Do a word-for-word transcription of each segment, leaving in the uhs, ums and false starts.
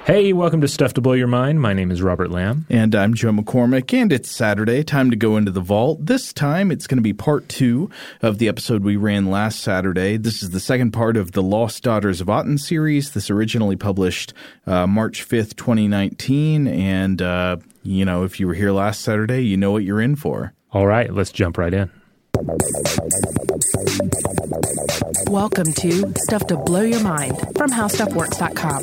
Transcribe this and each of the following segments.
Hey, welcome to Stuff to Blow Your Mind. My name is Robert Lamb. And I'm Joe McCormick, and it's Saturday. Time to go into the vault. This time, it's going to be part two of the episode we ran last Saturday. This is the second part of the Lost Daughters of Aten series. This originally published uh, March fifth, twenty nineteen. And, uh, you know, if you were here last Saturday, you know what you're in for. All right, let's jump right in. Welcome to Stuff to Blow Your Mind from How Stuff Works dot com.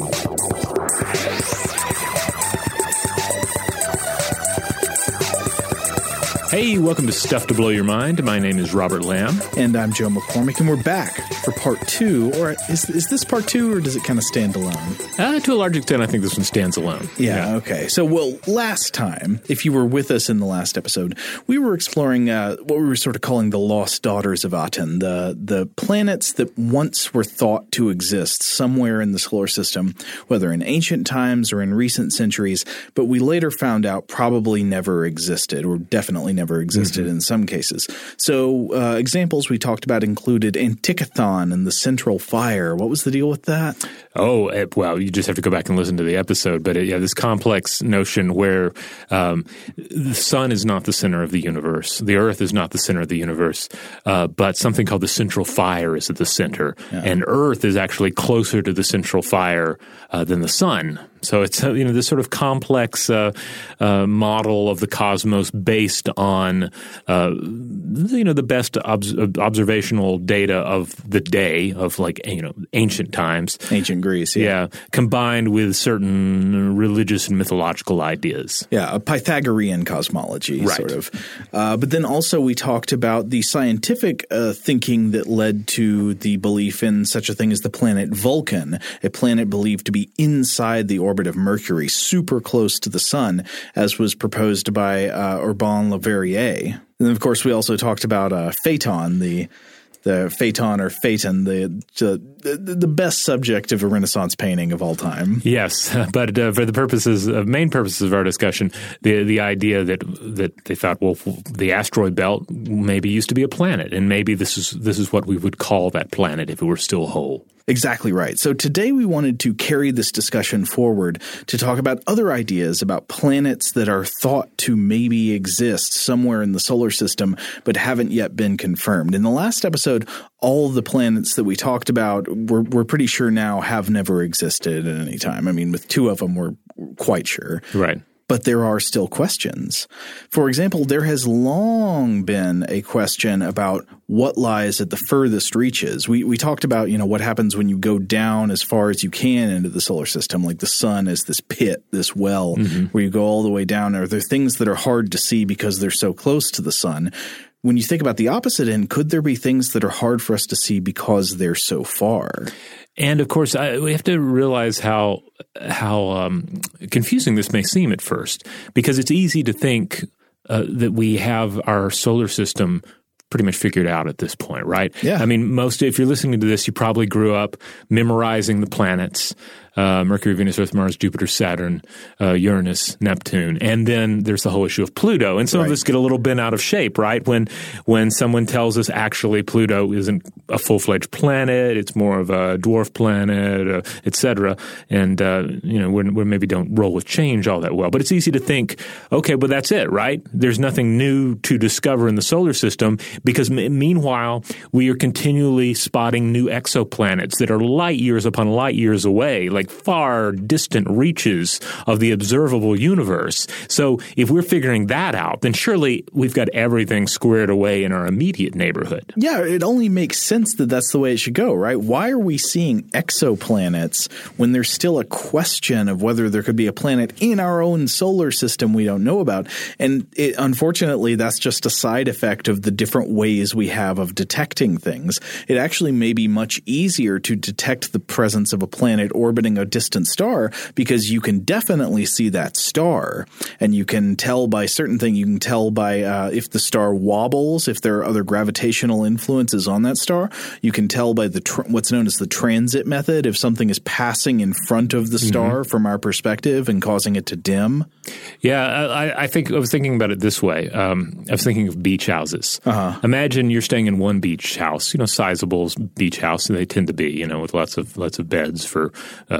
Hey, welcome to Stuff to Blow Your Mind. My name is Robert Lamb. And I'm Joe McCormick, and we're back for part two. Or is is this part two, or does it kind of stand alone? Uh, to a large extent, I think this one stands alone. Yeah, yeah. Okay. So, well, last time, if you were with us in the last episode, we were exploring uh, what we were sort of calling the Lost Daughters of Aten, the, the planets that once were thought to exist somewhere in the solar system, whether in ancient times or in recent centuries, but we later found out probably never existed, or definitely never existed mm-hmm. in some cases. So uh, examples we talked about included Antikython and the Central Fire. What was the deal with that? Oh, it, well, you just have to go back and listen to the episode. But it, yeah, this complex notion where um, the sun is not the center of the universe, the earth is not the center of the universe, uh, but something called the Central Fire is at the center. Yeah. And earth is actually closer to the Central Fire uh, than the sun. So it's, uh, you know, this sort of complex uh, uh, model of the cosmos based on, uh, you know, the best ob- observational data of the day of, like, you know, ancient times. Ancient Greece, yeah. Yeah, combined with certain religious and mythological ideas. Yeah, a Pythagorean cosmology, right. sort of. Uh, but then also we talked about the scientific uh, thinking that led to the belief in such a thing as the planet Vulcan, a planet believed to be inside the orbit of Mercury, super close to the sun, as was proposed by uh, Urbain Le Verrier. And of course, we also talked about uh, Phaeton, the the Phaeton or Phaeton, the, the the best subject of a Renaissance painting of all time. Yes, but uh, for the purposes, of main purposes of our discussion, the the idea that that they thought, well, the asteroid belt maybe used to be a planet, and maybe this is this is what we would call that planet if it were still whole. Exactly right. So today we wanted to carry this discussion forward to talk about other ideas about planets that are thought to maybe exist somewhere in the solar system but haven't yet been confirmed. In the last episode, all the planets that we talked about, we're, we're pretty sure now have never existed at any time. I mean, with two of them, we're quite sure. Right. But there are still questions. For example, there has long been a question about what lies at the furthest reaches. We we talked about, you know, what happens when you go down as far as you can into the solar system, like the sun is this pit, this well, mm-hmm. where you go all the way down. Are there things that are hard to see because they're so close to the sun? When you think about the opposite end, could there be things that are hard for us to see because they're so far? And of course, I, we have to realize how how um, confusing this may seem at first, because it's easy to think uh, that we have our solar system pretty much figured out at this point, right? Yeah. I mean, most if you're listening to this, you probably grew up memorizing the planets. Uh, Mercury, Venus, Earth, Mars, Jupiter, Saturn, uh, Uranus, Neptune. And then there's the whole issue of Pluto. And some right. of us get a little bent out of shape, right? When when someone tells us actually Pluto isn't a full-fledged planet, it's more of a dwarf planet, uh, et cetera. And, uh, you know, we maybe don't roll with change all that well. But it's easy to think, okay, well, that's it, right? There's nothing new to discover in the solar system because m- meanwhile, we are continually spotting new exoplanets that are light years upon light years away, like far distant reaches of the observable universe. So if we're figuring that out, then surely we've got everything squared away in our immediate neighborhood. Yeah, it only makes sense that that's the way it should go, right? Why are we seeing exoplanets when there's still a question of whether there could be a planet in our own solar system we don't know about? And it, unfortunately, that's just a side effect of the different ways we have of detecting things. It actually may be much easier to detect the presence of a planet orbiting a distant star because you can definitely see that star, and you can tell by certain things. You can tell by uh, if the star wobbles, if there are other gravitational influences on that star. You can tell by the tr- what's known as the transit method, if something is passing in front of the star mm-hmm. from our perspective and causing it to dim. Yeah, I, I think I was thinking about it this way. Um, I was thinking of beach houses. Uh-huh. Imagine you're staying in one beach house, you know, sizable beach house, and they tend to be, you know, with lots of lots of beds for uh,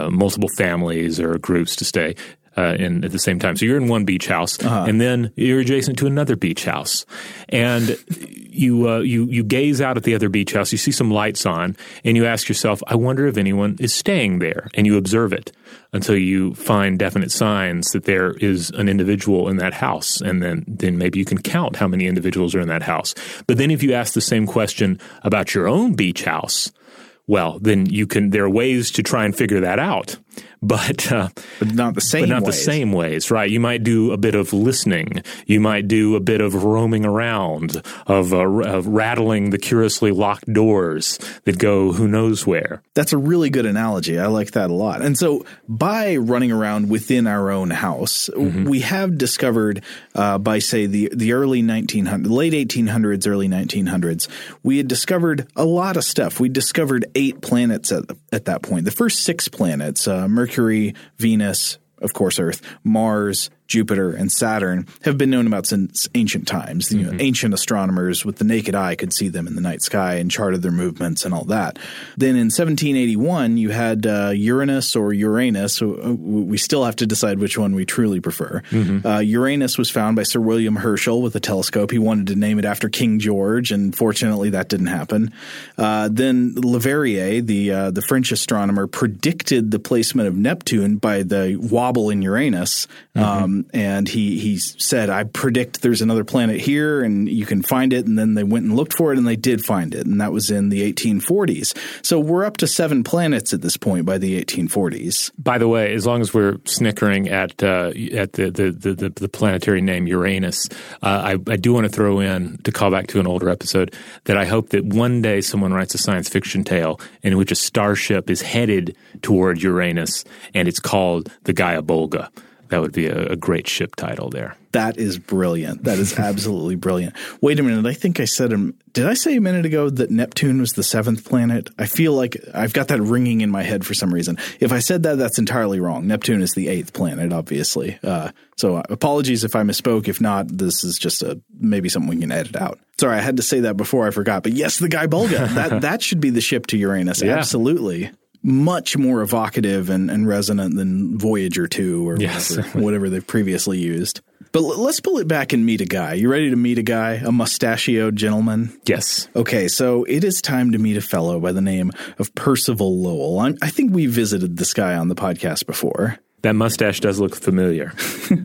uh, multiple families or groups to stay uh, in at the same time. So you're in one beach house, uh-huh. and then you're adjacent to another beach house, and you uh, you you gaze out at the other beach house. You see some lights on, and you ask yourself, "I wonder if anyone is staying there." And you observe it until you find definite signs that there is an individual in that house, and then then maybe you can count how many individuals are in that house. But then if you ask the same question about your own beach house, well, then you can. There are ways to try and figure that out, but uh, but not the same. But not ways. the same ways, right? You might do a bit of listening. You might do a bit of roaming around, of, uh, of rattling the curiously locked doors that go who knows where. That's a really good analogy. I like that a lot. And so, by running around within our own house, mm-hmm. we have discovered uh, by say the the early nineteen hundreds, late eighteen hundreds, early nineteen hundreds, we had discovered a lot of stuff. We discovered eight planets at, at that point. The first six planets, uh, Mercury, Venus, of course Earth, Mars, Jupiter, and Saturn, have been known about since ancient times. You mm-hmm. know, ancient astronomers with the naked eye could see them in the night sky and charted their movements and all that. Then in seventeen eighty-one, you had uh, Uranus or Uranus. So we still have to decide which one we truly prefer. Mm-hmm. Uh, Uranus was found by Sir William Herschel with a telescope. He wanted to name it after King George, and fortunately that didn't happen. Uh, then Leverrier, the uh, the French astronomer, predicted the placement of Neptune by the wobble in Uranus. Mm-hmm. Um, and he, he said, I predict there's another planet here and you can find it. And then they went and looked for it and they did find it. And that was in the eighteen forties. So we're up to seven planets at this point by the eighteen forties. By the way, as long as we're snickering at uh, at the, the, the, the planetary name Uranus, uh, I, I do want to throw in, to call back to an older episode, that I hope that one day someone writes a science fiction tale in which a starship is headed toward Uranus and it's called the Gaia Bolga. That would be a, a great ship title there. That is brilliant. That is absolutely brilliant. Wait a minute. I think I said – did I say a minute ago that Neptune was the seventh planet? I feel like I've got that ringing in my head for some reason. If I said that, that's entirely wrong. Neptune is the eighth planet, obviously. Uh, so apologies if I misspoke. If not, this is just a maybe something we can edit out. Sorry, I had to say that before I forgot. But yes, the Gaia Bolga. that, that should be the ship to Uranus. Yeah. Absolutely. Much more evocative and, and resonant than Voyager two or yes. whatever, whatever they've previously used. But l- let's pull it back and meet a guy. You ready to meet a guy, a mustachioed gentleman? Yes. Okay, so it is time to meet a fellow by the name of Percival Lowell. I'm, I think we visited this guy on the podcast before. That mustache does look familiar.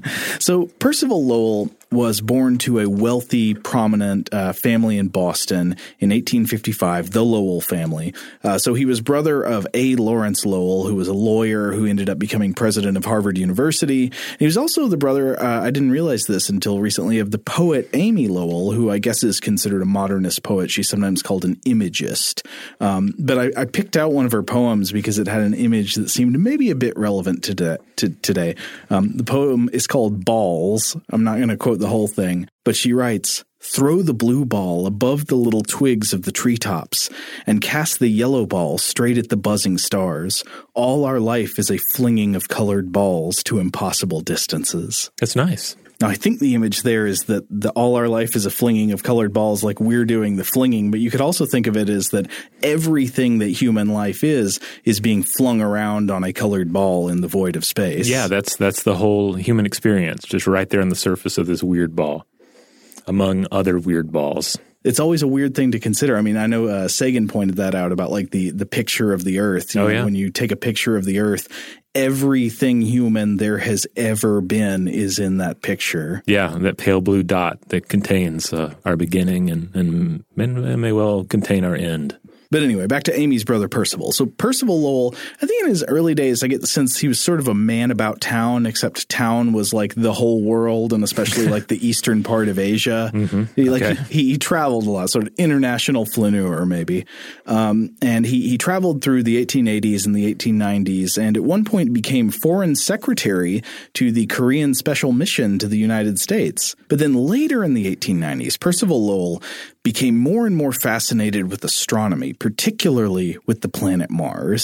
So Percival Lowell was born to a wealthy, prominent uh, family in Boston in eighteen fifty-five, the Lowell family. Uh, so he was brother of A. Lawrence Lowell, who was a lawyer who ended up becoming president of Harvard University. He was also the brother, uh, I didn't realize this until recently, of the poet Amy Lowell, who I guess is considered a modernist poet. She's sometimes called an imagist. Um, but I, I picked out one of her poems because it had an image that seemed maybe a bit relevant to, de- to today. Um, the poem is called Balls. I'm not going to quote the whole thing, but she writes, "Throw the blue ball above the little twigs of the treetops and cast the yellow ball straight at the buzzing stars. All our life is a flinging of colored balls to impossible distances." That's nice. Now, I think the image there is that the, all our life is a flinging of colored balls, like we're doing the flinging. But you could also think of it as that everything that human life is, is being flung around on a colored ball in the void of space. Yeah, that's that's the whole human experience, just right there on the surface of this weird ball, among other weird balls. It's always a weird thing to consider. I mean, I know uh, Sagan pointed that out about like the, the picture of the Earth. You oh, know, yeah. When you take a picture of the Earth, everything human there has ever been is in that picture. Yeah, that pale blue dot that contains uh, our beginning and, and, and may well contain our end. But anyway, back to Amy's brother Percival. So Percival Lowell, I think in his early days, I get the sense he was sort of a man about town, except town was like the whole world and especially like the eastern part of Asia. Mm-hmm. He, like okay. he, he traveled a lot, sort of international flaneur maybe. Um, and he, he traveled through the eighteen eighties and the eighteen nineties and at one point became foreign secretary to the Korean Special Mission to the United States. But then later in the eighteen nineties, Percival Lowell became more and more fascinated with astronomy, particularly with the planet Mars.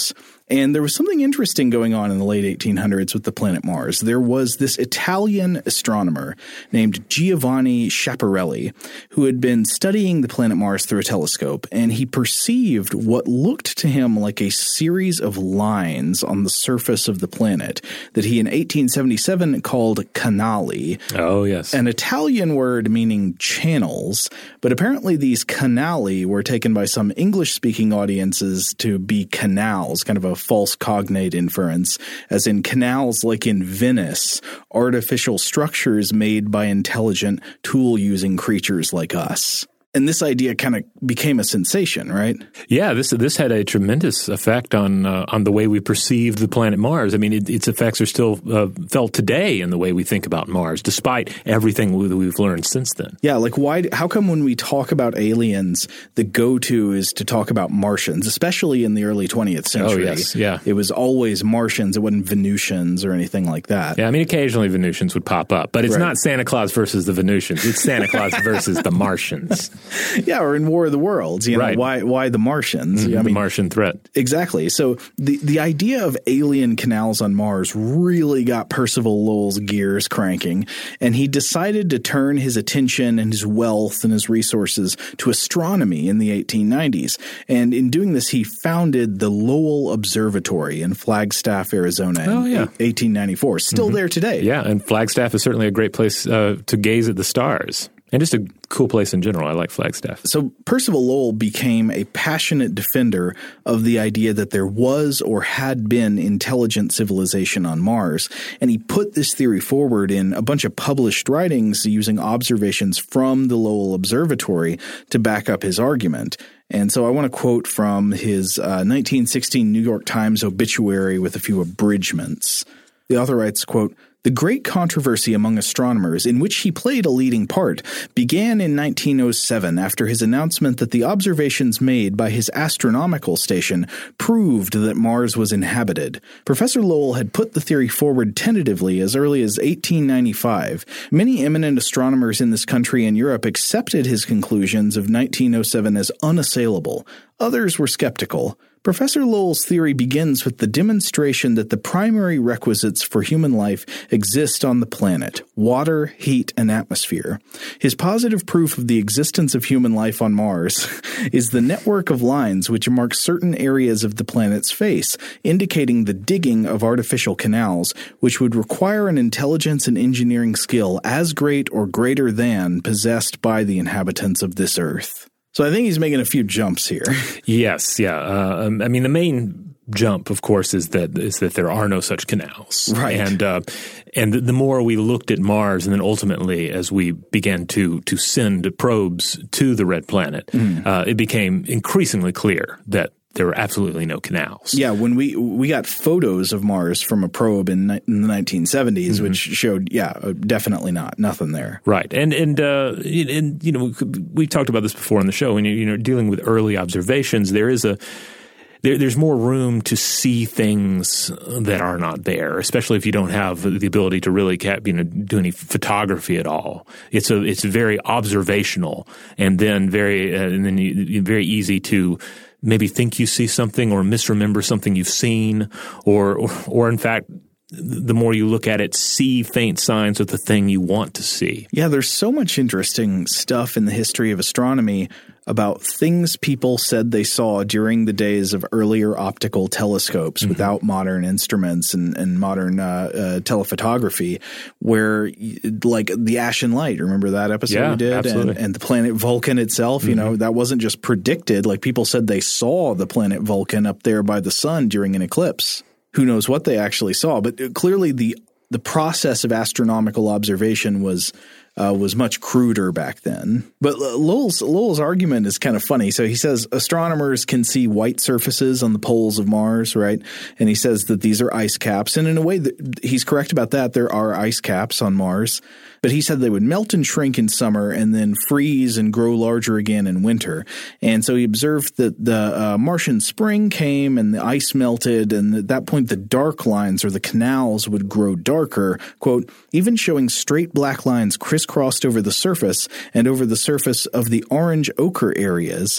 And there was something interesting going on in the late eighteen hundreds with the planet Mars. There was this Italian astronomer named Giovanni Schiaparelli who had been studying the planet Mars through a telescope, and he perceived what looked to him like a series of lines on the surface of the planet that he in eighteen seventy-seven called canali. Oh, yes. An Italian word meaning channels, but apparently these canali were taken by some English-speaking audiences to be canals, kind of a false cognate inference, as in canals like in Venice, artificial structures made by intelligent tool-using creatures like us. And this idea kind of became a sensation, right? Yeah, this this had a tremendous effect on uh, on the way we perceived the planet Mars. I mean, it, its effects are still uh, felt today in the way we think about Mars, despite everything we, we've learned since then. Yeah, like why? How come when we talk about aliens, the go-to is to talk about Martians, especially in the early twentieth century? Oh, yes, yeah. It was always Martians. It wasn't Venusians or anything like that. Yeah, I mean, occasionally Venusians would pop up, but it's Right. not Santa Claus versus the Venusians. It's Santa Claus versus the Martians. Yeah, or in War of the Worlds, you know, Right. why why the Martians? Mm-hmm, I the mean, Martian threat. Exactly. So the the idea of alien canals on Mars really got Percival Lowell's gears cranking, and he decided to turn his attention and his wealth and his resources to astronomy in the eighteen nineties. And in doing this, he founded the Lowell Observatory in Flagstaff, Arizona Oh, in yeah. eighteen ninety-four. Still there today. Yeah, and Flagstaff is certainly a great place uh, to gaze at the stars. And just a cool place in general. I like Flagstaff. So Percival Lowell became a passionate defender of the idea that there was or had been intelligent civilization on Mars, and he put this theory forward in a bunch of published writings using observations from the Lowell Observatory to back up his argument. And so I want to quote from his uh, nineteen sixteen New York Times obituary with a few abridgments. The author writes, quote, "The great controversy among astronomers, in which he played a leading part, began in nineteen oh seven after his announcement that the observations made by his astronomical station proved that Mars was inhabited. Professor Lowell had put the theory forward tentatively as early as eighteen ninety-five. Many eminent astronomers in this country and Europe accepted his conclusions of nineteen oh seven as unassailable. Others were skeptical. Professor Lowell's theory begins with the demonstration that the primary requisites for human life exist on the planet: water, heat, and atmosphere. His positive proof of the existence of human life on Mars is the network of lines which mark certain areas of the planet's face, indicating the digging of artificial canals, which would require an intelligence and engineering skill as great or greater than possessed by the inhabitants of this earth." So I think he's making a few jumps here. Yes, yeah. Uh, um, I mean, the main jump, of course, is that is that there are no such canals. Right. And uh, and the more we looked at Mars, and then ultimately as we began to to send probes to the red planet, mm. uh, it became increasingly clear that there were absolutely no canals. Yeah, when we we got photos of Mars from a probe in, in the nineteen seventies, mm-hmm. which showed, yeah, definitely not, nothing there. Right, and and uh, and you know we talked about this before on the show. When you you know dealing with early observations, there is a There, there's more room to see things that are not there, especially if you don't have the ability to really cap, you know, do any photography at all. It's a it's very observational, and then very uh, and then you, very easy to maybe think you see something or misremember something you've seen, or or, or in fact, the more you look at it, see faint signs of the thing you want to see. Yeah, there's so much interesting stuff in the history of astronomy about things people said they saw during the days of earlier optical telescopes mm-hmm. without modern instruments and, and modern uh, uh, telephotography, where like the Ashen Light, remember that episode yeah, we did? Absolutely. And, and the planet Vulcan itself, mm-hmm. you know, that wasn't just predicted. Like people said they saw the planet Vulcan up there by the sun during an eclipse. Who knows what they actually saw, but clearly the the process of astronomical observation was uh, was much cruder back then. But Lowell's Lowell's argument is kind of funny. So he says astronomers can see white surfaces on the poles of Mars, right? And he says that these are ice caps. And in a way, that he's correct about that. There are ice caps on Mars. But he said they would melt and shrink in summer and then freeze and grow larger again in winter. And so he observed that the uh, Martian spring came and the ice melted, and at that point the dark lines or the canals would grow darker, quote, even showing straight black lines crisscrossed over the surface and over the surface of the orange ochre areas.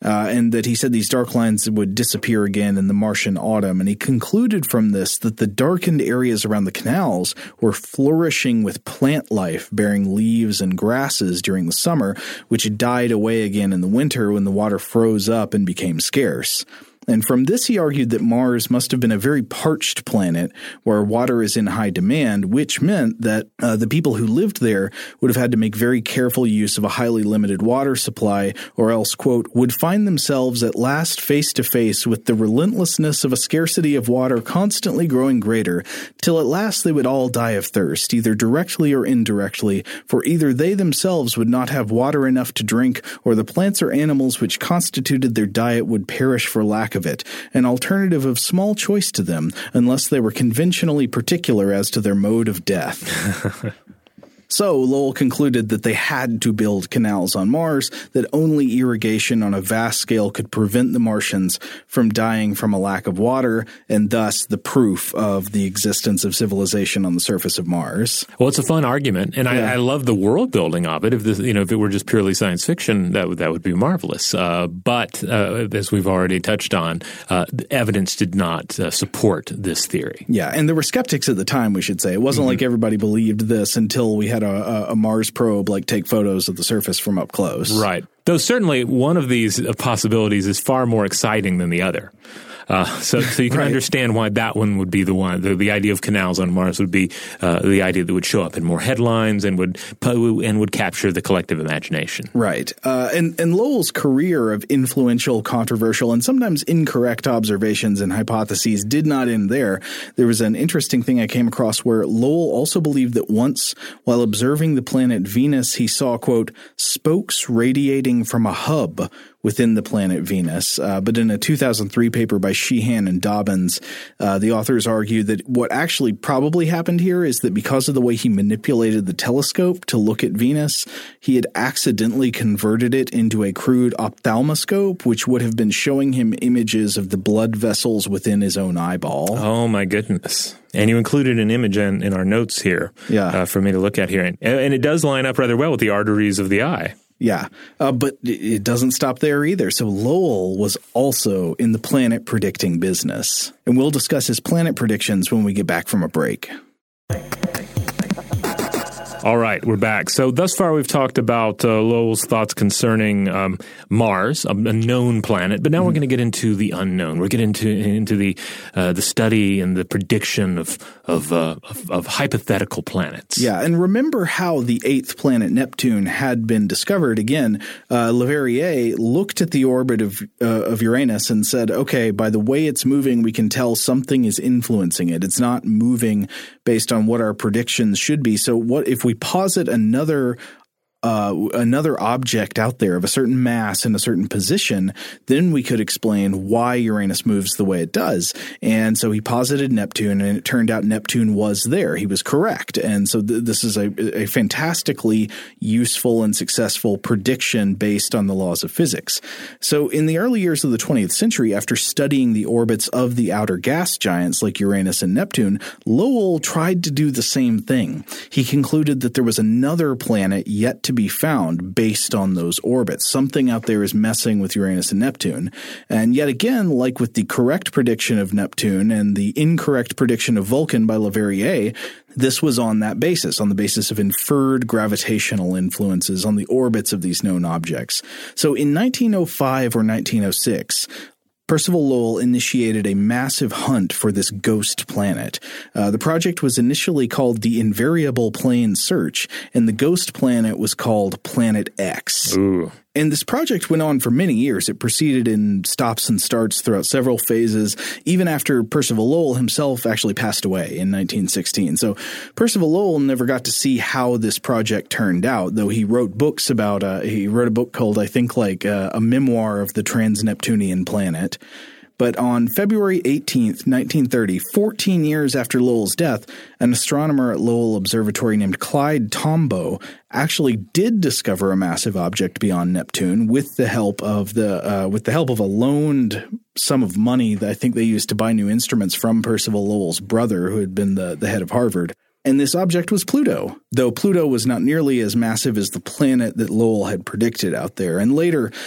uh, and that he said these dark lines would disappear again in the Martian autumn. And he concluded from this that the darkened areas around the canals were flourishing with plant life, bearing leaves and grasses during the summer, which died away again in the winter when the water froze up and became scarce. And from this, he argued that Mars must have been a very parched planet where water is in high demand, which meant that uh, the people who lived there would have had to make very careful use of a highly limited water supply, or else, quote, would find themselves at last face to face with the relentlessness of a scarcity of water constantly growing greater, till at last they would all die of thirst, either directly or indirectly, for either they themselves would not have water enough to drink, or the plants or animals which constituted their diet would perish for lack of it, an alternative of small choice to them, unless they were conventionally particular as to their mode of death. So Lowell concluded that they had to build canals on Mars, that only irrigation on a vast scale could prevent the Martians from dying from a lack of water, and thus the proof of the existence of civilization on the surface of Mars. Well, it's a fun argument, and yeah. I, I love the world building of it. If this, you know, if it were just purely science fiction, that would that would be marvelous. Uh, but uh, as we've already touched on, uh, the evidence did not uh, support this theory. Yeah, and there were skeptics at the time, we should say. It wasn't mm-hmm. like everybody believed this until we had A, a Mars probe like take photos of the surface from up close. Right. Though certainly one of these possibilities is far more exciting than the other. Uh, so, so you can right. understand why that one would be the one. The, the idea of canals on Mars would be uh, the idea that would show up in more headlines and would and would capture the collective imagination. Right. Uh, and, and Lowell's career of influential, controversial, and sometimes incorrect observations and hypotheses did not end there. There was an interesting thing I came across where Lowell also believed that once, while observing the planet Venus, he saw, quote, spokes radiating from a hub within the planet Venus. Uh, but in a two thousand three paper by Sheehan and Dobbins, uh, the authors argue that what actually probably happened here is that because of the way he manipulated the telescope to look at Venus, he had accidentally converted it into a crude ophthalmoscope, which would have been showing him images of the blood vessels within his own eyeball. Oh, my goodness. And you included an image in, in our notes here yeah. uh, for me to look at here. And, and it does line up rather well with the arteries of the eye. Yeah, uh, but it doesn't stop there either. So Lowell was also in the planet predicting business. And we'll discuss his planet predictions when we get back from a break. All right, we're back. So thus far we've talked about uh, Lowell's thoughts concerning um, Mars, a, a known planet, but now mm-hmm. we're going to get into the unknown. We're getting into into the uh, the study and the prediction of of, uh, of of hypothetical planets. Yeah, and remember how the eighth planet Neptune had been discovered. Again, uh, Leverrier looked at the orbit of uh, of Uranus and said, "Okay, by the way it's moving, we can tell something is influencing it. It's not moving based on what our predictions should be. So what if we We posit another uh, another object out there of a certain mass in a certain position, then we could explain why Uranus moves the way it does." And so he posited Neptune, and it turned out Neptune was there. He was correct. And so th- this is a, a fantastically useful and successful prediction based on the laws of physics. So in the early years of the twentieth century, after studying the orbits of the outer gas giants like Uranus and Neptune, Lowell tried to do the same thing. He concluded that there was another planet yet to be found based on those orbits. Something out there is messing with Uranus and Neptune. And yet again, like with the correct prediction of Neptune and the incorrect prediction of Vulcan by Leverrier, this was on that basis, on the basis of inferred gravitational influences on the orbits of these known objects. So in nineteen oh five or nineteen oh six, Percival Lowell initiated a massive hunt for this ghost planet. Uh, the project was initially called the Invariable Plane Search, and the ghost planet was called Planet X. Ooh. And this project went on for many years. It proceeded in stops and starts throughout several phases, even after Percival Lowell himself actually passed away in nineteen sixteen. So Percival Lowell never got to see how this project turned out, though he wrote books about uh, – he wrote a book called, I think, like uh, a memoir of the trans-Neptunian planet. But on February eighteenth, nineteen thirty, fourteen years after Lowell's death, an astronomer at Lowell Observatory named Clyde Tombaugh actually did discover a massive object beyond Neptune with the help of the uh, with the help of a loaned sum of money that I think they used to buy new instruments from Percival Lowell's brother, who had been the, the head of Harvard. And this object was Pluto, though Pluto was not nearly as massive as the planet that Lowell had predicted out there. And later,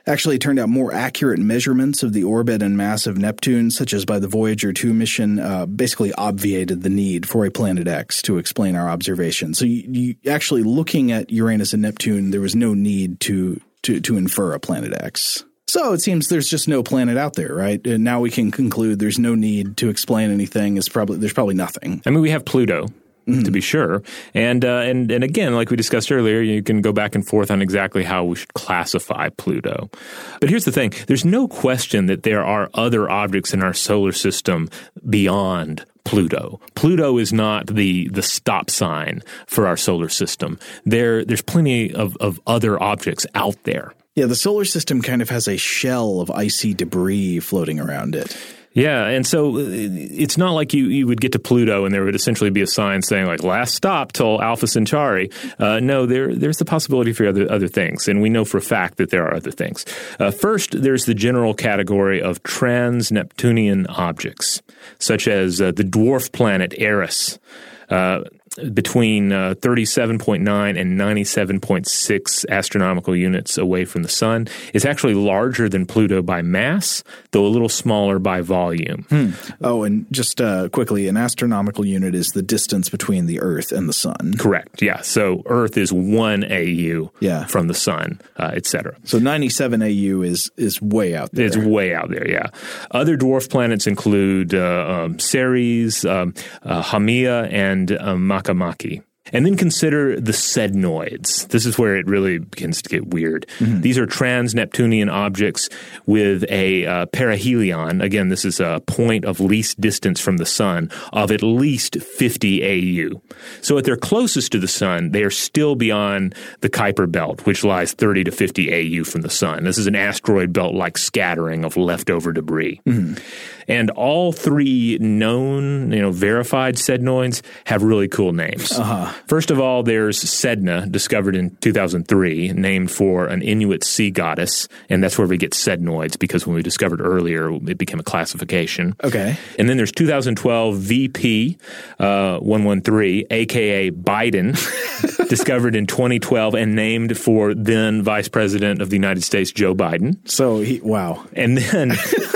Actually, it turned out more accurate measurements of the orbit and mass of Neptune, such as by the Voyager two mission, uh, basically obviated the need for a Planet X to explain our observation. So you, you actually looking at Uranus and Neptune, there was no need to, to, to infer a Planet X. So it seems there's just no planet out there, right? And now we can conclude there's no need to explain anything. It's probably there's probably nothing. I mean, we have Pluto, mm-hmm. to be sure. And, uh, and, and again, like we discussed earlier, you can go back and forth on exactly how we should classify Pluto. But here's the thing. There's no question that there are other objects in our solar system beyond Pluto. Pluto is not the the stop sign for our solar system. There, there's plenty of, of other objects out there. Yeah, the solar system kind of has a shell of icy debris floating around it. Yeah, and so it's not like you, you would get to Pluto and there would essentially be a sign saying like last stop till Alpha Centauri. Uh, no, there there's the possibility for other other things, and we know for a fact that there are other things. Uh, first, there's the general category of trans-Neptunian objects, such as uh, the dwarf planet Eris. Uh, between uh, thirty-seven point nine and ninety-seven point six astronomical units away from the sun. It's actually larger than Pluto by mass, though a little smaller by volume. Hmm. Oh, and just uh, quickly, an astronomical unit is the distance between the Earth and the sun. Correct, yeah. So Earth is one A U yeah. from the sun, uh, et cetera. So ninety-seven A U is is way out there. It's way out there, yeah. Other dwarf planets include uh, um, Ceres, um, uh, Haumea, and um, Makemake. And then consider the sednoids. This is where it really begins to get weird. Mm-hmm. These are trans-Neptunian objects with a uh, perihelion. Again, this is a point of least distance from the sun of at least fifty A U. So at their closest to the sun, they are still beyond the Kuiper belt, which lies thirty to fifty A U from the sun. This is an asteroid belt-like scattering of leftover debris. Mm-hmm. And all three known, you know, verified sednoids have really cool names. Uh-huh. First of all, there's Sedna, discovered in two thousand three, named for an Inuit sea goddess, and that's where we get sednoids, because when we discovered earlier, it became a classification. Okay. And then there's two thousand twelve V P uh, one one three, a k a. Biden, discovered in twenty twelve and named for then Vice President of the United States, Joe Biden. So, he, wow. And then...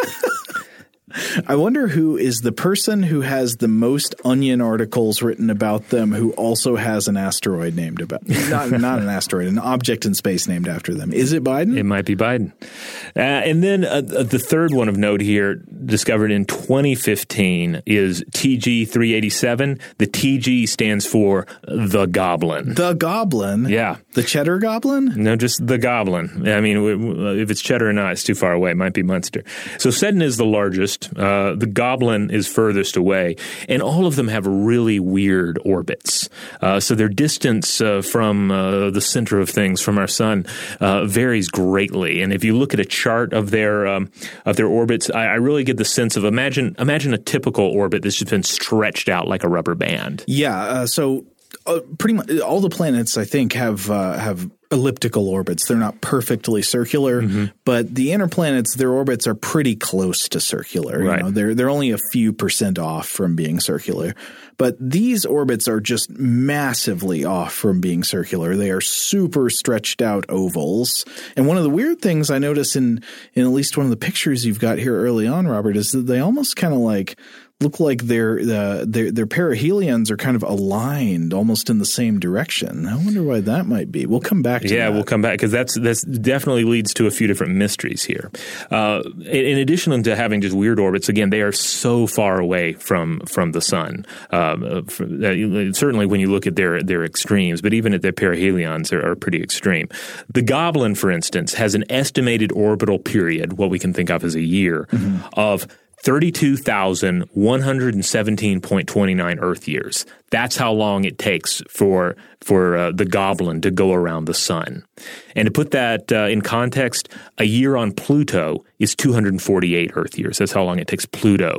I wonder who is the person who has the most Onion articles written about them who also has an asteroid named about not not an asteroid, an object in space named after them. Is it Biden? It might be Biden. Uh, and then uh, the third one of note here, discovered in twenty fifteen, is T G three eighty-seven. The T G stands for the Goblin. The Goblin? Yeah. The Cheddar Goblin? No, just the Goblin. I mean, if it's Cheddar or not, it's too far away. It might be Munster. So Sedna is the largest. Uh, the Goblin is furthest away, and all of them have really weird orbits. Uh, so their distance uh, from uh, the center of things, from our sun, uh, varies greatly. And if you look at a chart of their um, of their orbits, I, I really get the sense of imagine imagine a typical orbit that's just been stretched out like a rubber band. Yeah. Uh, so uh, pretty much all the planets, I think, have uh, have. elliptical orbits. They're not perfectly circular, mm-hmm. but the inner planets, their orbits are pretty close to circular. Right. You know, they're they're only a few percent off from being circular. But these orbits are just massively off from being circular. They are super stretched out ovals. And one of the weird things I notice in in at least one of the pictures you've got here early on, Robert, is that they almost kind of like look like their uh, their their perihelions are kind of aligned almost in the same direction. I wonder why that might be. We'll come back to yeah, that. Yeah, we'll come back, because that's that's definitely leads to a few different mysteries here. Uh, in addition to having just weird orbits, again, they are so far away from from the sun. Um, from, uh, certainly when you look at their their extremes, but even at their perihelions are, are pretty extreme. The Goblin, for instance, has an estimated orbital period, what we can think of as a year, mm-hmm. of thirty-two thousand one hundred seventeen point two nine Earth years. That's how long it takes for for uh, the Goblin to go around the sun. And to put that uh, in context, a year on Pluto is two hundred forty-eight Earth years. That's how long it takes Pluto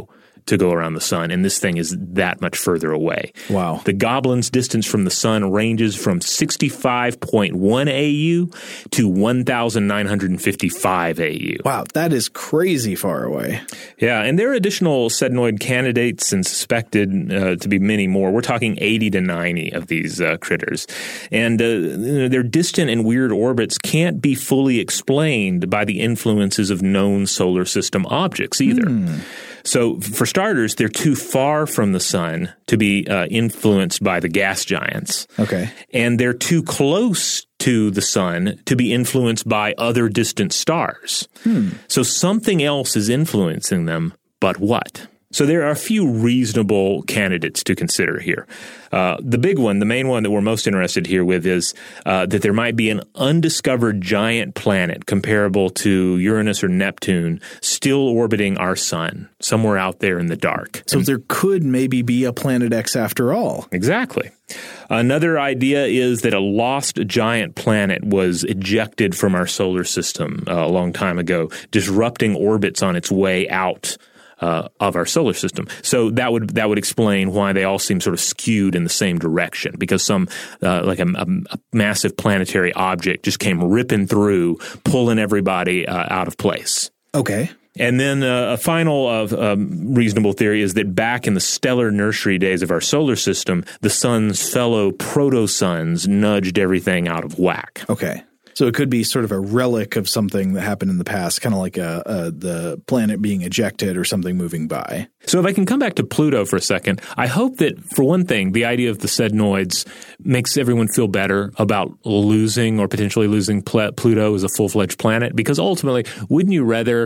to go around the sun, and this thing is that much further away. Wow. The Goblin's distance from the sun ranges from sixty-five point one A U to one thousand nine hundred fifty-five A U. Wow, that is crazy far away. Yeah, and there are additional sednoid candidates and suspected uh, to be many more. We're talking eighty to ninety of these uh, critters. And uh, their distant and weird orbits can't be fully explained by the influences of known solar system objects either. Hmm. So for starters, they're too far from the sun to be uh, influenced by the gas giants. Okay. And they're too close to the sun to be influenced by other distant stars. Hmm. So something else is influencing them, but what? So there are a few reasonable candidates to consider here. Uh, the big one, the main one that we're most interested here with is uh, that there might be an undiscovered giant planet comparable to Uranus or Neptune still orbiting our sun, somewhere out there in the dark. So and, there could maybe be a Planet X after all. Exactly. Another idea is that a lost giant planet was ejected from our solar system uh, a long time ago, disrupting orbits on its way out Uh, of our solar system. So that would that would explain why they all seem sort of skewed in the same direction, because some uh, like a, a, a massive planetary object just came ripping through, pulling everybody uh, out of place. Okay. And then uh, a final uh, um, reasonable theory is that back in the stellar nursery days of our solar system, the sun's fellow proto-suns nudged everything out of whack. Okay. So it could be sort of a relic of something that happened in the past, kind of like a, a, the planet being ejected or something moving by. So if I can come back to Pluto for a second, I hope that, for one thing, the idea of the sednoids makes everyone feel better about losing or potentially losing Pl- Pluto as a full-fledged planet, because ultimately, wouldn't you rather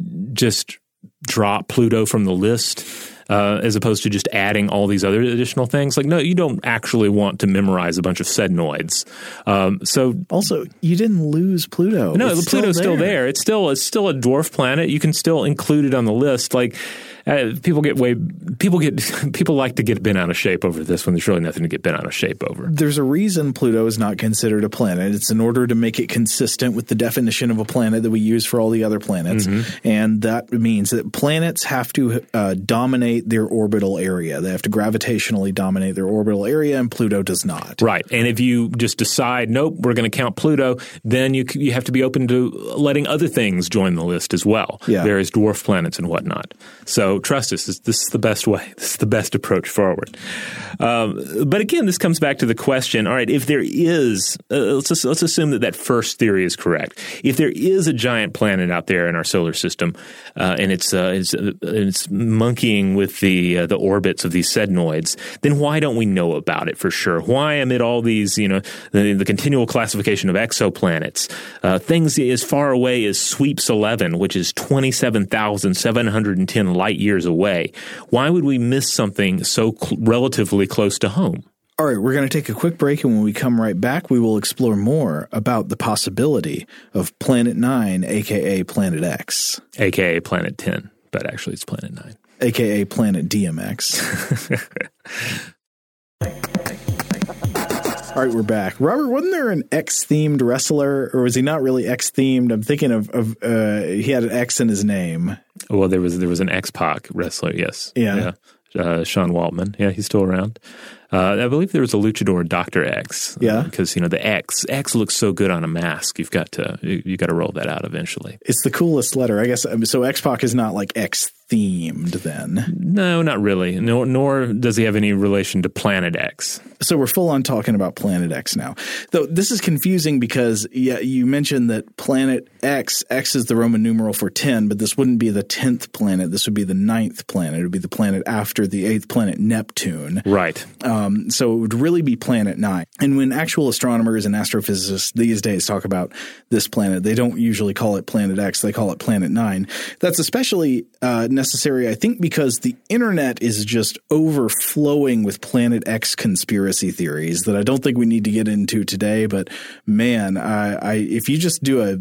just drop Pluto from the list Uh, as opposed to just adding all these other additional things? Like, no, you don't actually want to memorize a bunch of sednoids. Um, so also, you didn't lose Pluto. No, it's Pluto's still there. still there. It's still it's still a dwarf planet. You can still include it on the list. Like, uh, people get way people get people like to get bent out of shape over this when there's really nothing to get bent out of shape over. There's a reason Pluto is not considered a planet. It's in order to make it consistent with the definition of a planet that we use for all the other planets, mm-hmm. and that means that planets have to uh, dominate their orbital area. They have to gravitationally dominate their orbital area, and Pluto does not. Right. And if you just decide, nope, we're going to count Pluto, then you you have to be open to letting other things join the list as well. Yeah. Various dwarf planets and whatnot. So trust us, this, this is the best way. This is the best approach forward. Um, but again, this comes back to the question, all right, if there is, uh, let's, just, let's assume that that first theory is correct. If there is a giant planet out there in our solar system, uh, and it's, uh, it's, uh, it's monkeying with the uh, the orbits of these sednoids, then why don't we know about it for sure? Why, amid all these, you know, the, the continual classification of exoplanets, uh, things as far away as Sweeps eleven, which is twenty-seven thousand seven hundred ten light years away, why would we miss something so cl- relatively close to home? All right, we're going to take a quick break, and when we come right back, we will explore more about the possibility of Planet Nine, a k a. Planet X. a k a. Planet ten, but actually it's Planet Nine. A K A Planet D M X. All right, we're back. Robert, wasn't there an X-themed wrestler, or was he not really X-themed? I'm thinking of, of uh, he had an X in his name. Well, there was there was an X-Pac wrestler, yes. Yeah. yeah. Uh, Sean Waltman. Yeah, he's still around. Uh, I believe there was a luchador, Doctor X. Yeah. Because, uh, you know, the X, X looks so good on a mask. You've got to, you, you got to roll that out eventually. It's the coolest letter, I guess. So X-Pac is not like X-themed then? No, not really. Nor, nor does he have any relation to Planet X. So we're full on talking about Planet X now. Though this is confusing because yeah, you mentioned that Planet X, X is the Roman numeral for ten, but this wouldn't be the tenth planet. This would be the ninth planet. It would be the planet after the eighth planet, Neptune. Right. Um, so it would really be Planet Nine. And when actual astronomers and astrophysicists these days talk about this planet, they don't usually call it Planet X. They call it Planet Nine. That's especially uh, necessary, I think, because the internet is just overflowing with Planet X conspiracy theories that I don't think we need to get into today. But man, I, I if you just do a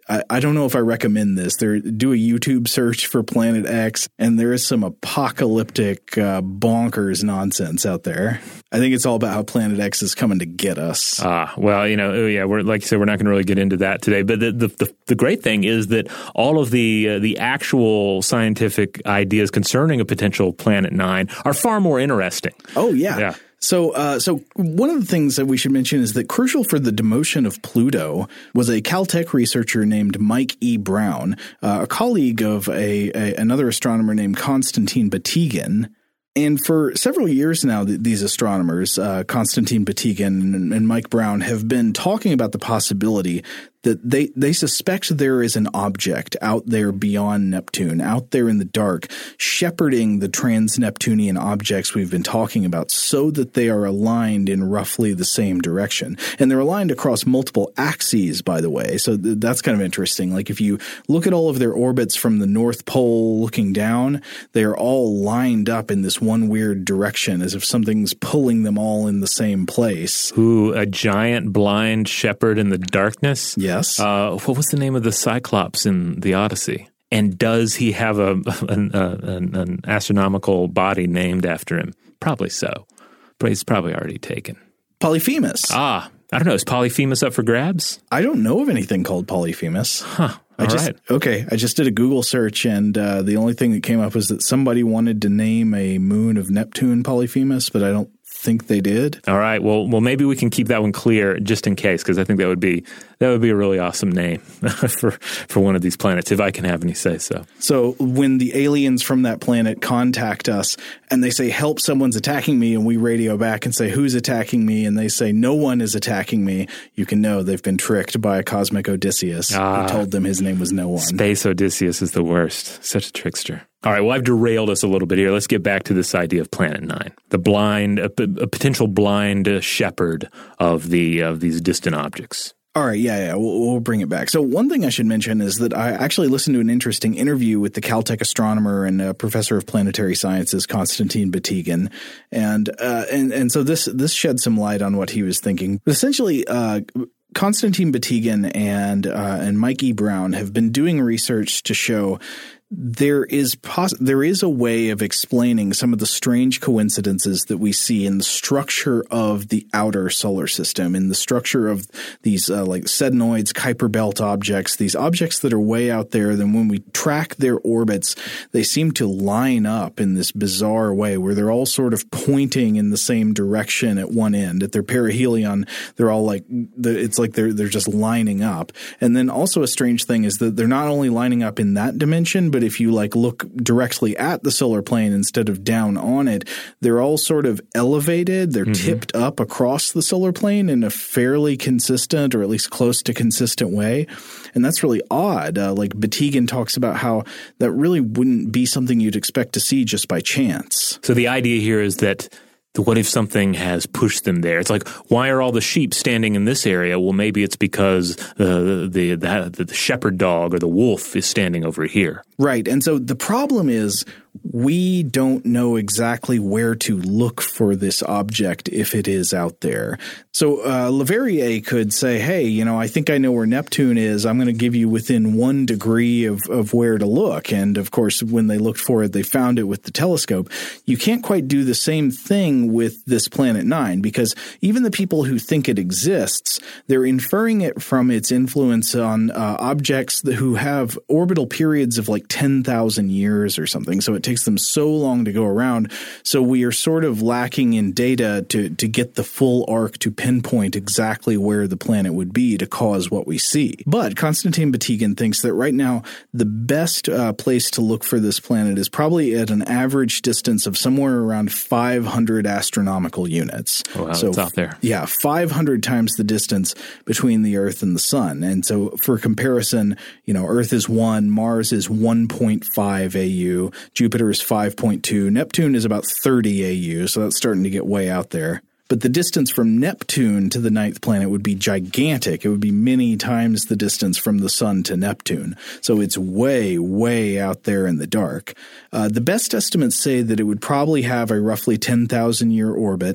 I, I don't know if I recommend this. There, do a YouTube search for Planet X, and there is some apocalyptic uh, bonkers nonsense out there. I think it's all about how Planet X is coming to get us. Ah, well, you know, yeah, we're like you said, we're not going to really get into that today. But the the, the, the great thing is that all of the uh, the actual scientific ideas concerning a potential Planet Nine are far more interesting. Oh yeah. Yeah. So, uh, so one of the things that we should mention is that crucial for the demotion of Pluto was a Caltech researcher named Mike E. Brown, uh, a colleague of a, a another astronomer named Konstantin Batygin. And for several years now, th- these astronomers, uh, Konstantin Batygin and, and Mike Brown, have been talking about the possibility that they, they suspect there is an object out there beyond Neptune, out there in the dark, shepherding the trans-Neptunian objects we've been talking about so that they are aligned in roughly the same direction. And they're aligned across multiple axes, by the way. So th- that's kind of interesting. Like if you look at all of their orbits from the North Pole looking down, they are all lined up in this one weird direction as if something's pulling them all in the same place. Ooh, a giant blind shepherd in the darkness? Yes. Uh, what was the name of the Cyclops in the Odyssey? And does he have a an, uh, an, an astronomical body named after him? Probably so. But he's probably already taken. Polyphemus. Ah, I don't know. Is Polyphemus up for grabs? I don't know of anything called Polyphemus. Huh. I All just, right. Okay, I just did a Google search, and uh, the only thing that came up was that somebody wanted to name a moon of Neptune Polyphemus, but I don't think they did. All right. Well, well, maybe we can keep that one clear just in case, because I think that would be that would be a really awesome name for for one of these planets, if I can have any say so. So when the aliens from that planet contact us and they say, "Help! Someone's attacking me," and we radio back and say, "Who's attacking me?" and they say, "No one is attacking me," you can know they've been tricked by a cosmic Odysseus ah, who told them his name was no one. Space Odysseus is the worst. Such a trickster. All right, well, I've derailed us a little bit here. Let's get back to this idea of Planet Nine, the blind, a, a potential blind uh, shepherd of the of these distant objects. All right, yeah, yeah, we'll, we'll bring it back. So one thing I should mention is that I actually listened to an interesting interview with the Caltech astronomer and uh, professor of planetary sciences, Konstantin Batygin, and uh, and and so this this shed some light on what he was thinking. But essentially, uh, Konstantin Batygin and uh, and Mike E. Brown have been doing research to show there is pos- there is a way of explaining some of the strange coincidences that we see in the structure of the outer solar system, in the structure of these uh, like sedenoids, Kuiper belt objects, these objects that are way out there. Then when we track their orbits, they seem to line up in this bizarre way where they're all sort of pointing in the same direction at one end. At their perihelion, they're all like it's like they're they're just lining up. And then also a strange thing is that they're not only lining up in that dimension, but But if you like look directly at the solar plane instead of down on it, they're all sort of elevated. They're mm-hmm. tipped up across the solar plane in a fairly consistent, or at least close to consistent way. And that's really odd. Uh, like Batygin talks about how that really wouldn't be something you'd expect to see just by chance. So the idea here is that what if something has pushed them there? It's like, why are all the sheep standing in this area? Well, maybe it's because uh, the, the, the, the shepherd dog or the wolf is standing over here. Right. And so the problem is we don't know exactly where to look for this object if it is out there. So uh, Leverrier could say, hey, you know, I think I know where Neptune is. I'm going to give you within one degree of, of where to look. And, of course, when they looked for it, they found it with the telescope. You can't quite do the same thing with this Planet Nine, because even the people who think it exists, they're inferring it from its influence on uh, objects that, who have orbital periods of like ten thousand years or something. So it takes them so long to go around. So we are sort of lacking in data to, to get the full arc to pinpoint exactly where the planet would be to cause what we see. But Konstantin Batygin thinks that right now the best uh, place to look for this planet is probably at an average distance of somewhere around five hundred astronomical units. Oh, wow, so it's out there. Yeah, five hundred times the distance between the Earth and the Sun. And so for comparison, you know, Earth is one, Mars is one point five A U, Jupiter is five point two, Neptune is about thirty A U, so that's starting to get way out there. But the distance from Neptune to the ninth planet would be gigantic. It would be many times the distance from the Sun to Neptune. So it's way, way out there in the dark. Uh, the best estimates say that it would probably have a roughly ten thousand year orbit.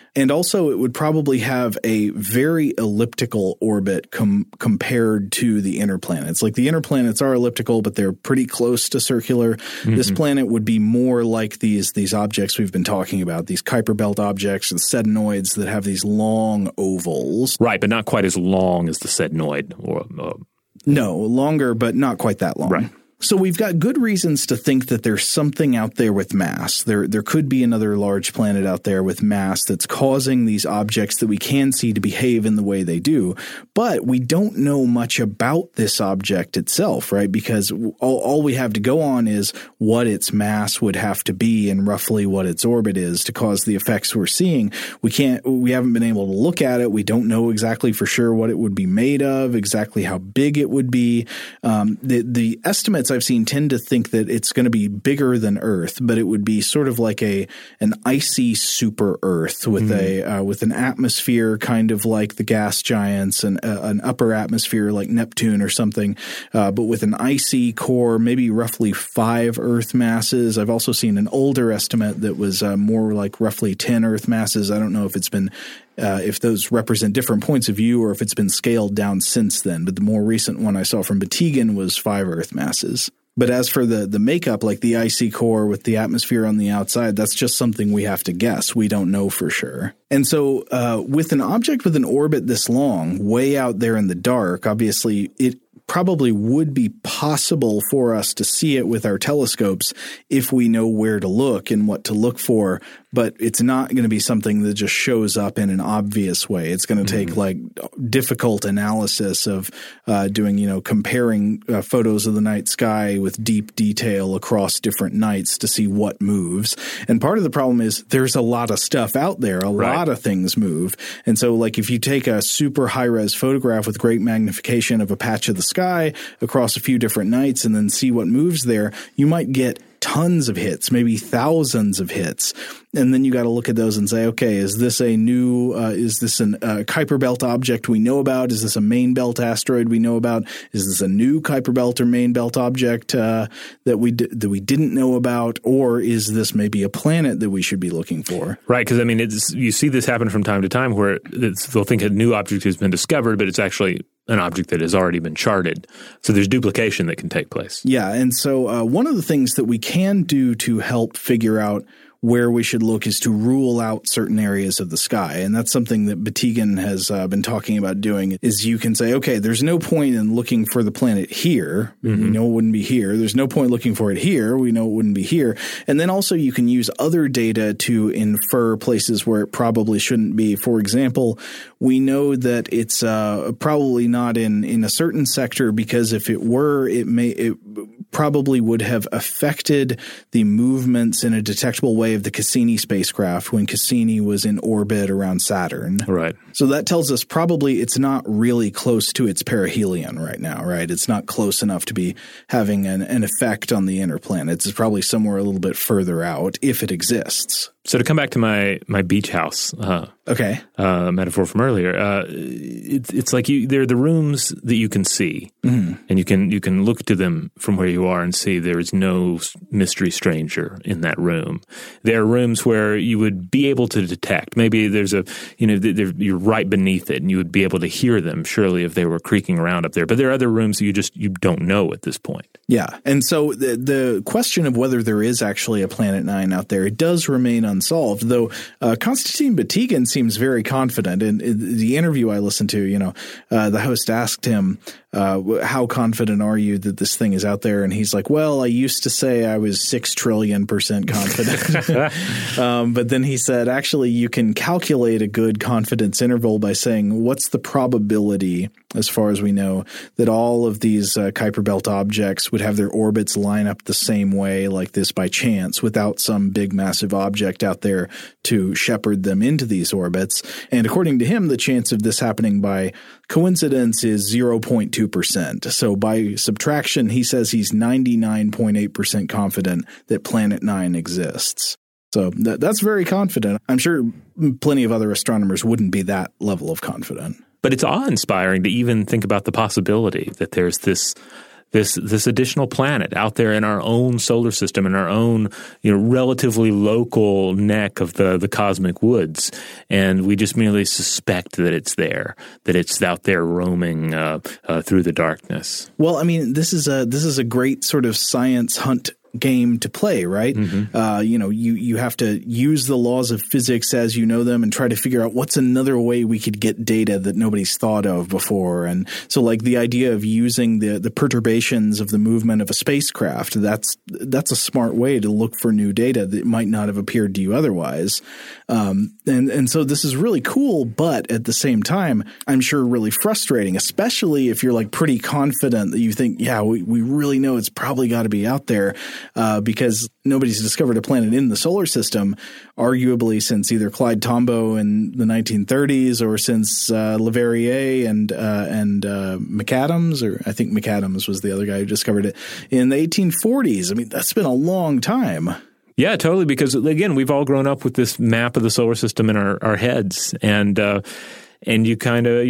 And also it would probably have a very elliptical orbit com- compared to the inner planets. Like the inner planets are elliptical, but they're pretty close to circular. Mm-hmm. This planet would be more like these these objects we've been talking about, these Kuiper Belt objects, the sedenoids that have these long ovals. Right, but not quite as long as the sedenoid. Or uh, No, longer, but not quite that long. Right. So we've got good reasons to think that there's something out there with mass. There there could be another large planet out there with mass that's causing these objects that we can see to behave in the way they do. But we don't know much about this object itself, right? Because all, all we have to go on is what its mass would have to be and roughly what its orbit is to cause the effects we're seeing. We can't, we haven't been able to look at it. We don't know exactly for sure what it would be made of, exactly how big it would be. Um, the, the estimates I've seen tend to think that it's going to be bigger than Earth, but it would be sort of like a an icy super Earth with mm. a uh, with an atmosphere kind of like the gas giants and uh, an upper atmosphere like Neptune or something, uh, but with an icy core, maybe roughly five Earth masses. I've also seen an older estimate that was uh, more like roughly ten Earth masses. I don't know if it's been Uh, if those represent different points of view or if it's been scaled down since then. But the more recent one I saw from Batygin was five Earth masses. But as for the, the makeup, like the icy core with the atmosphere on the outside, that's just something we have to guess. We don't know for sure. And so uh, with an object with an orbit this long, way out there in the dark, obviously it probably would be possible for us to see it with our telescopes if we know where to look and what to look for. But it's not going to be something that just shows up in an obvious way. It's going to take mm-hmm. like difficult analysis of uh, doing, you know, comparing uh, photos of the night sky with deep detail across different nights to see what moves. And part of the problem is there's a lot of stuff out there. A right. lot of things move. And so like if you take a super high-res photograph with great magnification of a patch of the sky across a few different nights and then see what moves there, you might get tons of hits, maybe thousands of hits. And then you got to look at those and say, okay, is this a new, uh, is this a uh, Kuiper Belt object we know about? Is this a main belt asteroid we know about? Is this a new Kuiper Belt or main belt object uh, that we d- that we didn't know about? Or is this maybe a planet that we should be looking for? Right, because I mean, it's, you see this happen from time to time where it's, they'll think a new object has been discovered, but it's actually an object that has already been charted. So there's duplication that can take place. Yeah, and so uh, one of the things that we can do to help figure out where we should look is to rule out certain areas of the sky. And that's something that Batygin has uh, been talking about doing, is you can say, okay, there's no point in looking for the planet here. Mm-hmm. We know it wouldn't be here. There's no point looking for it here. We know it wouldn't be here. And then also you can use other data to infer places where it probably shouldn't be. For example, we know that it's uh, probably not in, in a certain sector because if it were, it may it probably would have affected the movements in a detectable way of the Cassini spacecraft when Cassini was in orbit around Saturn. Right. So that tells us probably it's not really close to its perihelion right now, right? It's not close enough to be having an, an effect on the inner planets. It's probably somewhere a little bit further out if it exists. So to come back to my, my beach house uh, okay. uh, metaphor from earlier, uh, it's it's like you, they're the rooms that you can see, mm-hmm. and you can you can look to them from where you are and see there is no mystery stranger in that room. There are rooms where you would be able to detect. Maybe there's a you know you're right beneath it, and you would be able to hear them surely if they were creaking around up there. But there are other rooms that you just you don't know at this point. Yeah, and so the the question of whether there is actually a Planet Nine out there, it does remain unsolved, though uh, Konstantin Batygin seems very confident. In, in the interview I listened to, you know, uh, the host asked him, uh, how confident are you that this thing is out there? And he's like, well, I used to say I was six trillion percent confident. um, but then he said, actually, you can calculate a good confidence interval by saying, what's the probability, as far as we know, that all of these uh, Kuiper Belt objects would have their orbits line up the same way like this by chance without some big massive object out there to shepherd them into these orbits. And according to him, the chance of this happening by coincidence is zero point two percent. So by subtraction, he says he's ninety-nine point eight percent confident that Planet Nine exists. So th- that's very confident. I'm sure plenty of other astronomers wouldn't be that level of confident. But it's awe-inspiring to even think about the possibility that there's this this this additional planet out there in our own solar system, in our own, you know, relatively local neck of the, the cosmic woods. And we just merely suspect that it's there, that it's out there roaming uh, uh, through the darkness. Well, I mean, this is a this is a great sort of science hunt game to play, right? Mm-hmm. Uh, you know, you, you have to use the laws of physics as you know them and try to figure out what's another way we could get data that nobody's thought of before. And so like the idea of using the, the perturbations of the movement of a spacecraft, that's, that's a smart way to look for new data that might not have appeared to you otherwise. Um, and, and so this is really cool, but at the same time, I'm sure really frustrating, especially if you're like pretty confident that you think, yeah, we, we really know it's probably got to be out there. Uh, because nobody's discovered a planet in the solar system, arguably since either Clyde Tombaugh in the nineteen thirties or since uh, Leverrier and uh, and uh, McAdams, or I think McAdams was the other guy who discovered it in the eighteen forties. I mean, that's been a long time. Yeah, totally. Because again, we've all grown up with this map of the solar system in our, our heads, and uh, and you kind of,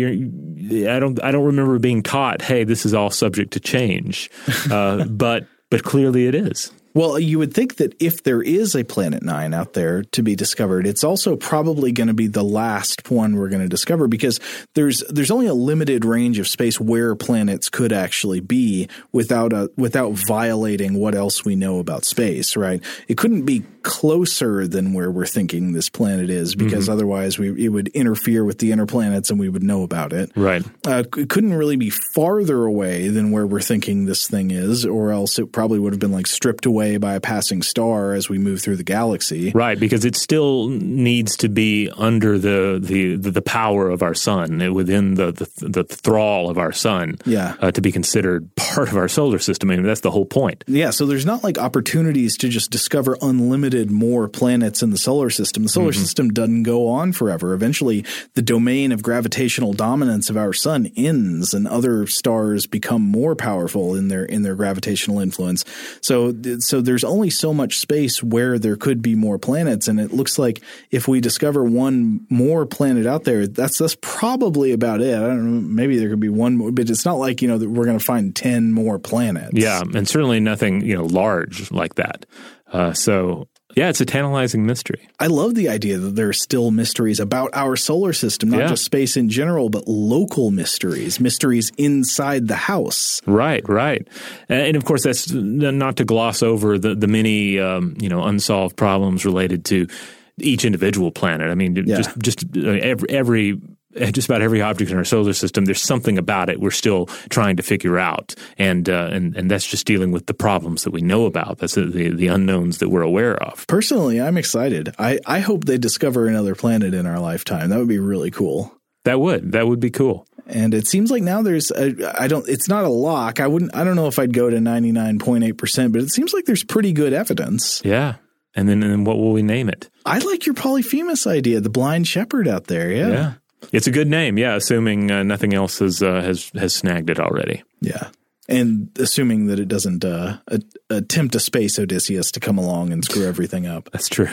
I don't, I don't remember being taught, hey, this is all subject to change, uh, but. But clearly it is. Well, you would think that if there is a Planet Nine out there to be discovered, it's also probably going to be the last one we're going to discover, because there's there's only a limited range of space where planets could actually be without a without violating what else we know about space, right? It couldn't be closer than where we're thinking this planet is, because mm-hmm. otherwise we it would interfere with the inner planets and we would know about it. Right. Uh, it couldn't really be farther away than where we're thinking this thing is, or else it probably would have been like stripped away by a passing star as we move through the galaxy. Right, because it still needs to be under the the, the power of our sun, within the, the, the thrall of our sun, yeah. uh, to be considered part of our solar system. I mean, that's the whole point. Yeah, so there's not like opportunities to just discover unlimited more planets in the solar system. The solar mm-hmm. system doesn't go on forever. Eventually, the domain of gravitational dominance of our sun ends, and other stars become more powerful in their in their gravitational influence. So, so there's only so much space where there could be more planets, and it looks like if we discover one more planet out there, that's that's probably about it. I don't know, maybe there could be one more, but it's not like, you know, that we're going to find ten more planets. Yeah, and certainly nothing, you know, large like that. Uh, so yeah, it's a tantalizing mystery. I love the idea that there are still mysteries about our solar system, not yeah. just space in general, but local mysteries, mysteries inside the house. Right, right. And, and of course, that's not to gloss over the, the many, um, you know, unsolved problems related to each individual planet. I mean, yeah. just, just uh, every, every just about every object in our solar system, there's something about it we're still trying to figure out, and uh, and and that's just dealing with the problems that we know about. That's the the unknowns that we're aware of. Personally, I'm excited. I, I hope they discover another planet in our lifetime. That would be really cool. That would that would be cool. And it seems like now there's a, I don't it's not a lock. I wouldn't I don't know if I'd go to ninety-nine point eight percent, but it seems like there's pretty good evidence. Yeah. And then and then what will we name it? I like your Polyphemus idea, the blind shepherd out there. Yeah. Yeah. It's a good name, yeah, assuming uh, nothing else has, uh, has has snagged it already. Yeah, and assuming that it doesn't uh, a- attempt a space Odysseus to come along and screw everything up. That's true.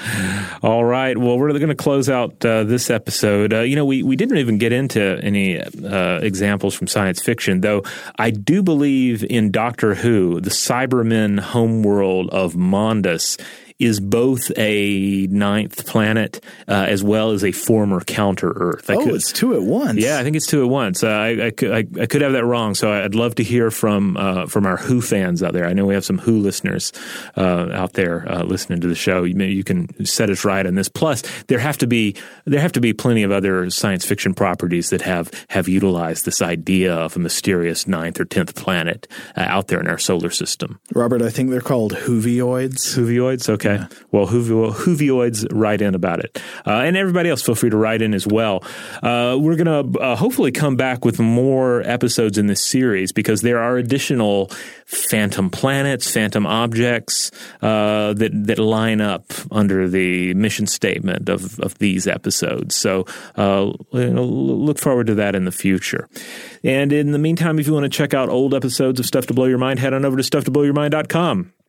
All right. Well, we're going to close out uh, this episode. Uh, you know, we, we didn't even get into any uh, examples from science fiction, though I do believe in Doctor Who, the Cybermen homeworld of Mondas is both a ninth planet uh, as well as a former counter-Earth. I oh, could, it's two at once. Yeah, I think it's two at once. Uh, I, I, could, I, I could have that wrong, so I'd love to hear from uh, from our Who fans out there. I know we have some Who listeners uh, out there uh, listening to the show. You, you can set us right on this. Plus, there have to be there have to be plenty of other science fiction properties that have have utilized this idea of a mysterious ninth or tenth planet uh, out there in our solar system. Robert, I think they're called Whovioids. Whovioids, okay. Okay. Well, Whovio- Whovioids, write in about it. Uh, and everybody else, feel free to write in as well. Uh, we're going to uh, hopefully come back with more episodes in this series, because there are additional phantom planets, phantom objects uh, that that line up under the mission statement of, of these episodes. So uh, you know, look forward to that in the future. And in the meantime, if you want to check out old episodes of Stuff to Blow Your Mind, head on over to stuff to blow your mind dot com.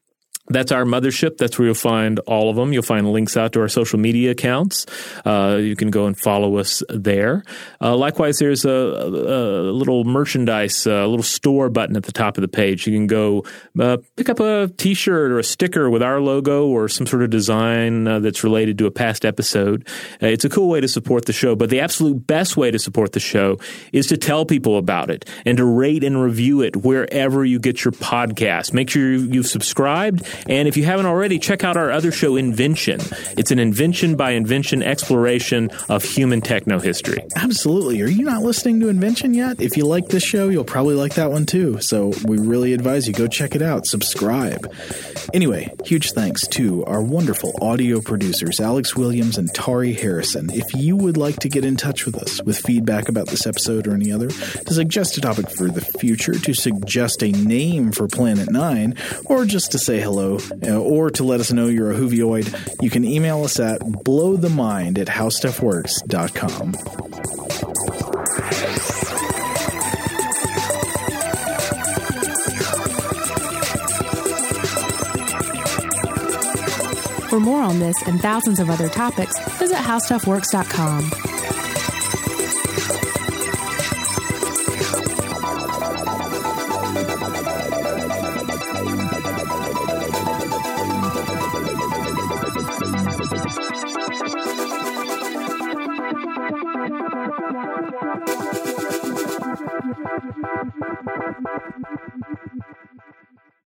That's our mothership. That's where you'll find all of them. You'll find links out to our social media accounts. Uh, you can go and follow us there. Uh, likewise, there's a, a, a little merchandise, a little store button at the top of the page. You can go uh, pick up a T-shirt or a sticker with our logo or some sort of design uh, that's related to a past episode. Uh, it's a cool way to support the show, but the absolute best way to support the show is to tell people about it and to rate and review it wherever you get your podcast. Make sure you've subscribed. And if you haven't already, check out our other show, Invention. It's an invention by invention exploration of human techno-history. Absolutely. Are you not listening to Invention yet? If you like this show, you'll probably like that one too. So we really advise you go check it out. Subscribe. Anyway, huge thanks to our wonderful audio producers, Alex Williams and Tari Harrison. If you would like to get in touch with us with feedback about this episode or any other, to suggest a topic for the future, to suggest a name for Planet Nine, or just to say hello, or to let us know you're a Whovioid, you can email us at blowthemind at howstuffworks dot com. For more on this and thousands of other topics, visit how stuff works dot com.